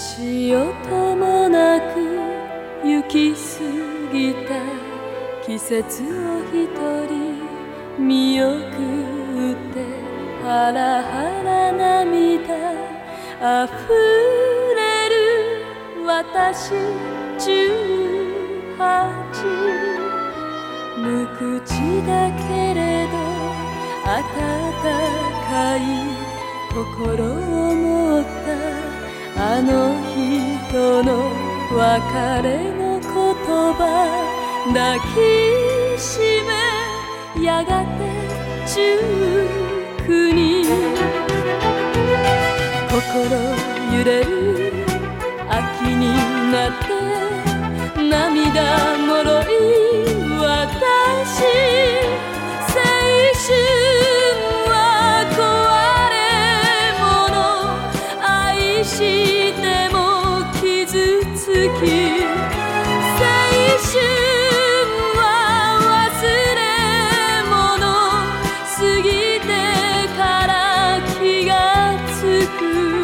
足音もなく行き過ぎた季節を一人見送ってハラハラ涙あふれる私18無口だけれど温かい心を持ったあの人の別れの言葉抱きしめやがて19人心揺れる秋になって涙もろい私青春は壊れ物愛しても傷つき青春は忘れ物過ぎてから気がつく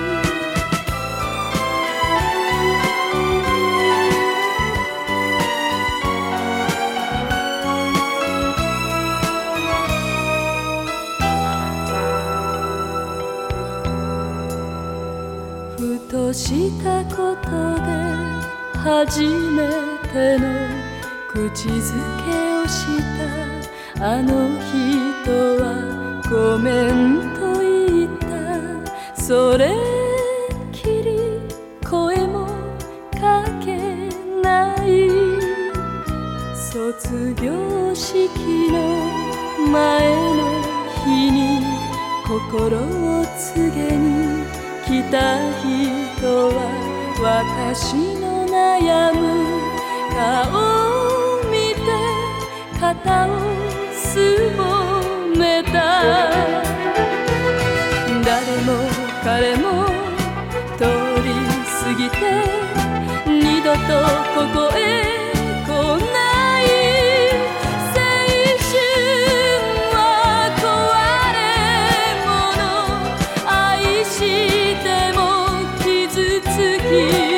ふとしたことで初めての口づけをしたあの人はごめんと言ったそれっきり声もかけない卒業式の前の日に心を告げに来た人は私の悩む顔を見て肩をすぼめた誰も彼も通り過ぎて二度とここへ来ない青春は壊れ物愛しても傷つき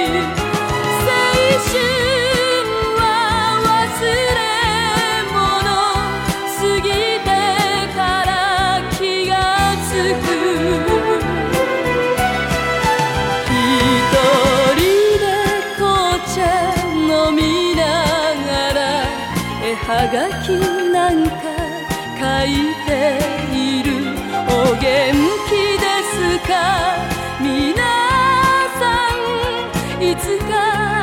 はがきなんか書いているお元気ですか皆さんいつか